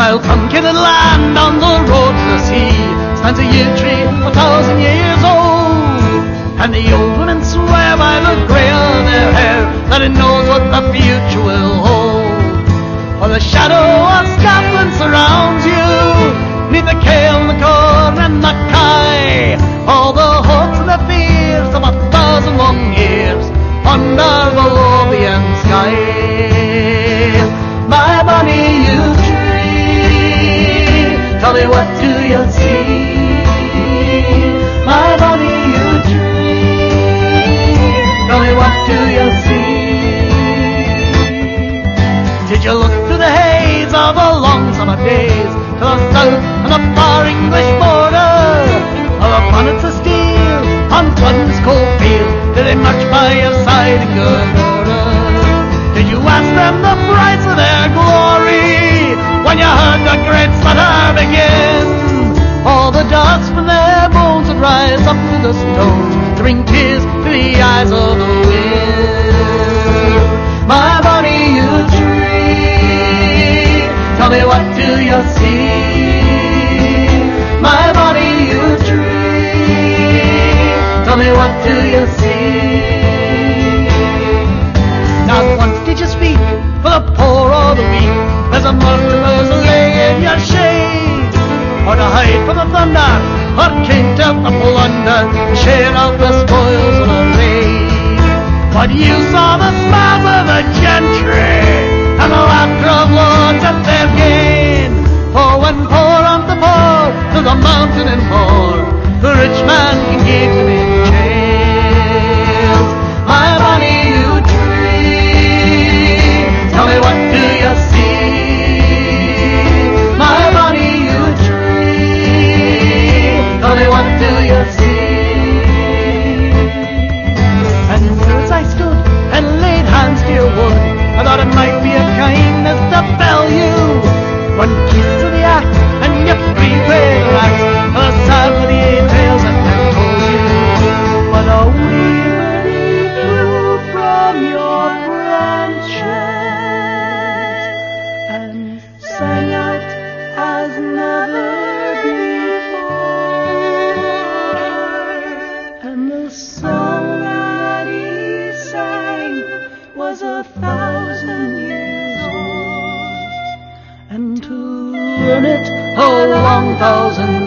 while truncated land on the road to the sea stands a yew tree 1,000 years old, and the old women swear by the grey of their hair that it knows what the future will hold. For the shadow of Scotland surrounds you, neath the kale and the corn and the kye, all the hopes and the fears of 1,000 long years under the Lothian skies. My bonny yew tree, tell me what do you see? My bonny yew tree, tell me what do you see? Did you look through the haze of the long summer days to the south and the far English border, or the bonnets of steel on Flodden's cold field? Did they march by your side in good order? Did you ask them the price of their glory when you heard the great slaughter begin? All the dust from their bones would rise up to the stones to bring tears to the eyes of the wind. My bonny yew tree, tell me what do you see? My bonny yew tree, tell me what do you see? Not once did you speak for the poor or the weak, as the murderers lay in your shade, or to hide from the thunder, or came to the plunder, share out the spoils of the raid. But you saw the smiles of the gentry and the laughter of lords at their gain. For when poor on the poor to the mountain and more, the rich man can keep him in chains. My bonny yew tree, tell me what do you see? My bonny yew tree, tell me what do you see? And there as I stood and laid hands to your wood, I thought it might be a kindness to bell you. One kiss to the act and you free way the racks, for the sad for the eight tales that I told you. But away many flew from your branches and sang out as never before, and the song that he sang was 1,000 years old, and to learn it a long 1,000